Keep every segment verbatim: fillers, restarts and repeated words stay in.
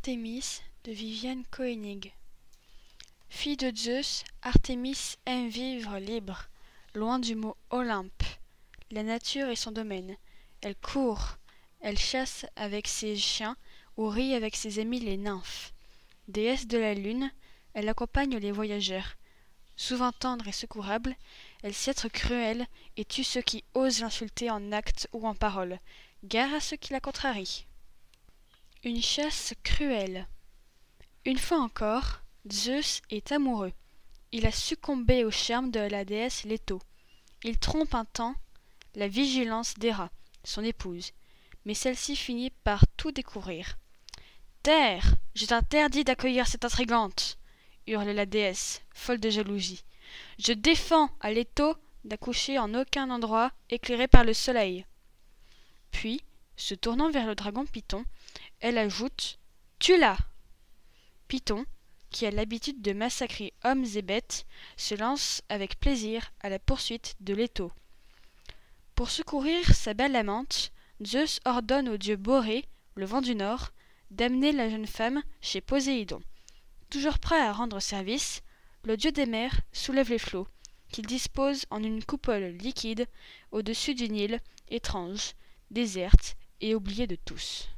Artémis de Viviane Koenig. Fille de Zeus, Artémis aime vivre libre, loin du mot Olympe. La nature est son domaine. Elle court, elle chasse avec ses chiens ou rit avec ses amis les nymphes. Déesse de la lune, elle accompagne les voyageurs. Souvent tendre et secourable, elle sait être cruelle et tue ceux qui osent l'insulter en actes ou en paroles. Gare à ceux qui la contrarient. Une chasse cruelle. Une fois encore, Zeus est amoureux. Il a succombé au charme de la déesse Leto. Il trompe un temps la vigilance d'Héra, son épouse, mais celle-ci finit par tout découvrir. « Terre, je t'interdis d'accueillir cette intrigante !» hurle la déesse, folle de jalousie. « Je défends à Leto d'accoucher en aucun endroit éclairé par le soleil. » Puis, se tournant vers le dragon Python, elle ajoute « Tue-la !» Python, qui a l'habitude de massacrer hommes et bêtes, se lance avec plaisir à la poursuite de Leto. Pour secourir sa belle amante, Zeus ordonne au dieu Borée, le vent du nord, d'amener la jeune femme chez Poséidon. Toujours prêt à rendre service, le dieu des mers soulève les flots, qu'il dispose en une coupole liquide au-dessus d'une île étrange, déserte et oubliée de tous.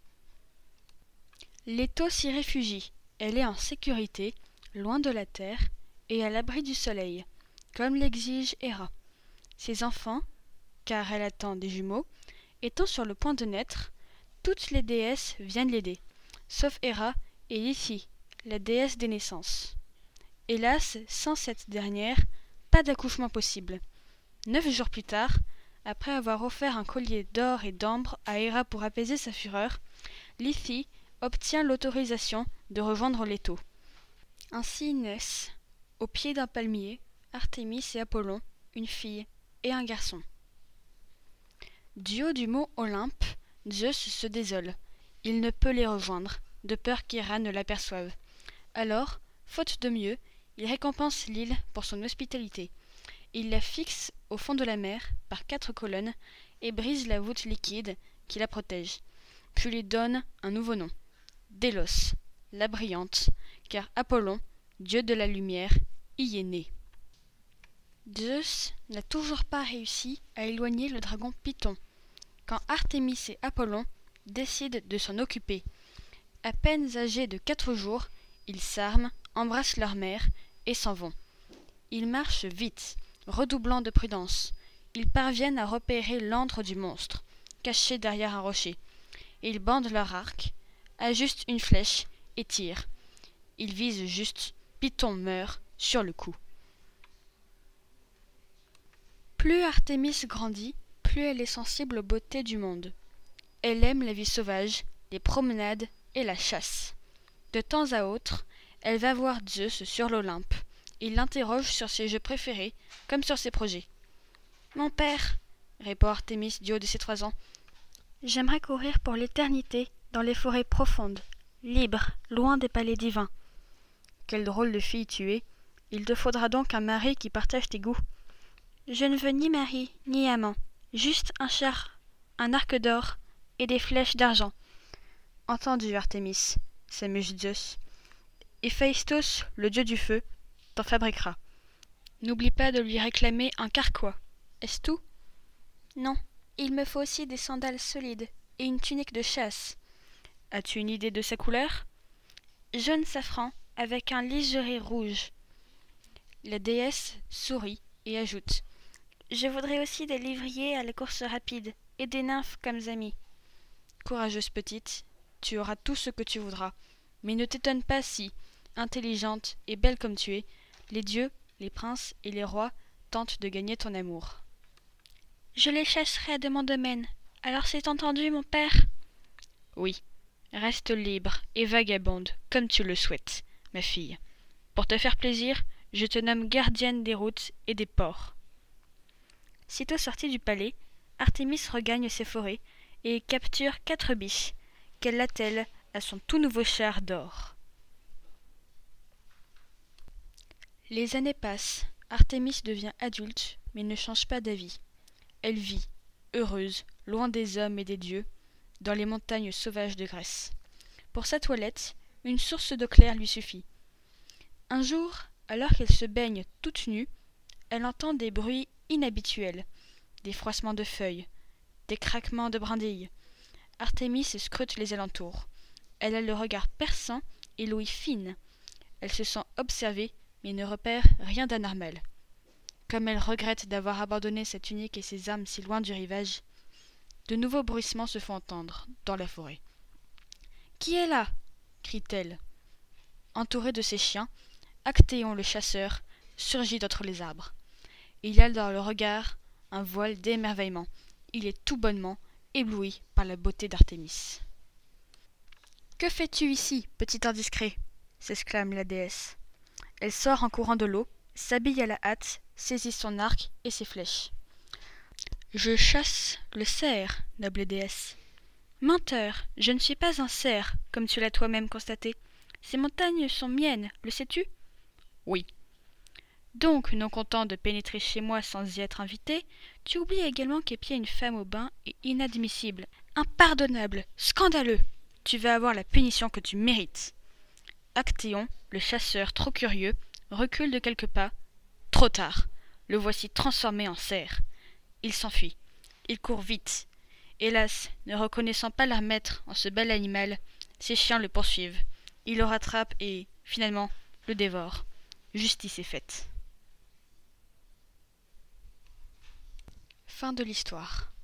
Leto s'y réfugie. Elle est en sécurité, loin de la terre et à l'abri du soleil, comme l'exige Héra. Ses enfants, car elle attend des jumeaux, étant sur le point de naître, toutes les déesses viennent l'aider, sauf Héra et Lycie, la déesse des naissances. Hélas, sans cette dernière, pas d'accouchement possible. Neuf jours plus tard, après avoir offert un collier d'or et d'ambre à Héra pour apaiser sa fureur, Lycie obtient l'autorisation de rejoindre Leto. Ainsi naissent, au pied d'un palmier, Artémis et Apollon, une fille et un garçon. Du haut du mont Olympe, Zeus se désole. Il ne peut les rejoindre, de peur qu'Héra ne l'aperçoive. Alors, faute de mieux, il récompense l'île pour son hospitalité. Il la fixe au fond de la mer par quatre colonnes et brise la voûte liquide qui la protège, puis lui donne un nouveau nom. Délos, la brillante, car Apollon, dieu de la lumière, y est né. Zeus n'a toujours pas réussi à éloigner le dragon Python, quand Artémis et Apollon décident de s'en occuper. À peine âgés de quatre jours, ils s'arment, embrassent leur mère et s'en vont. Ils marchent vite, redoublant de prudence. Ils parviennent à repérer l'antre du monstre, caché derrière un rocher. Ils bandent leur arc, ajustent une flèche et tirent. Ils visent juste, Python meurt sur le coup. Plus Artémis grandit, plus elle est sensible aux beautés du monde. Elle aime la vie sauvage, les promenades et la chasse. De temps à autre, elle va voir Zeus sur l'Olympe. Il l'interroge sur ses jeux préférés, comme sur ses projets. « Mon père, » répond Artémis du haut de ses trois ans, « j'aimerais courir pour l'éternité dans les forêts profondes, libre, loin des palais divins. » Quelle drôle de fille tu es. Il te faudra donc un mari qui partage tes goûts. Je ne veux ni mari, ni amant, juste un char, un arc d'or et des flèches d'argent. Entendu, Artémis, s'amuse Zeus. Héphaïstos, le dieu du feu, t'en fabriquera. N'oublie pas de lui réclamer un carquois. Est-ce tout? Non, il me faut aussi des sandales solides et une tunique de chasse. As-tu une idée de sa couleur? Jaune safran, avec un liseré rouge. La déesse sourit et ajoute: Je voudrais aussi des lévriers à la course rapide et des nymphes comme amies. Courageuse petite, tu auras tout ce que tu voudras, mais ne t'étonne pas si, intelligente et belle comme tu es, les dieux, les princes et les rois tentent de gagner ton amour. Je les chasserai de mon domaine, alors c'est entendu, mon père? Oui, reste libre et vagabonde, comme tu le souhaites, ma fille. Pour te faire plaisir, je te nomme gardienne des routes et des ports. Sitôt sortie du palais, Artémis regagne ses forêts et capture quatre biches, qu'elle attelle à son tout nouveau char d'or. Les années passent, Artémis devient adulte, mais ne change pas d'avis. Elle vit, heureuse, loin des hommes et des dieux, dans les montagnes sauvages de Grèce. Pour sa toilette, une source d'eau claire lui suffit. Un jour, alors qu'elle se baigne toute nue, elle entend des bruits inhabituels, des froissements de feuilles, des craquements de brindilles. Artémis scrute les alentours. Elle a le regard perçant et l'ouïe fine. Elle se sent observée, mais ne repère rien d'anormal. Comme elle regrette d'avoir abandonné sa tunique et ses armes si loin du rivage, de nouveaux bruissements se font entendre dans la forêt. « Qui est là » crie-t-elle. Entouré de ses chiens, Actéon le chasseur surgit d'entre les arbres. Il a dans le regard un voile d'émerveillement. Il est tout bonnement ébloui par la beauté d'Artémis. « Que fais-tu ici, petit indiscret » s'exclame la déesse. Elle sort en courant de l'eau, s'habille à la hâte, saisit son arc et ses flèches. « Je chasse le cerf, noble déesse. »« Menteur, je ne suis pas un cerf, comme tu l'as toi-même constaté. Ces montagnes sont miennes, le sais-tu ?»« Oui. »« Donc, non content de pénétrer chez moi sans y être invité, tu oublies également qu'épier une femme au bain est inadmissible, impardonnable, scandaleux. Tu vas avoir la punition que tu mérites. » Actéon, le chasseur trop curieux, recule de quelques pas. Trop tard. Le voici transformé en cerf. Il s'enfuit. Il court vite. Hélas, ne reconnaissant pas leur maître en ce bel animal, ses chiens le poursuivent. Ils le rattrapent et, finalement, le dévorent. Justice est faite. Fin de l'histoire.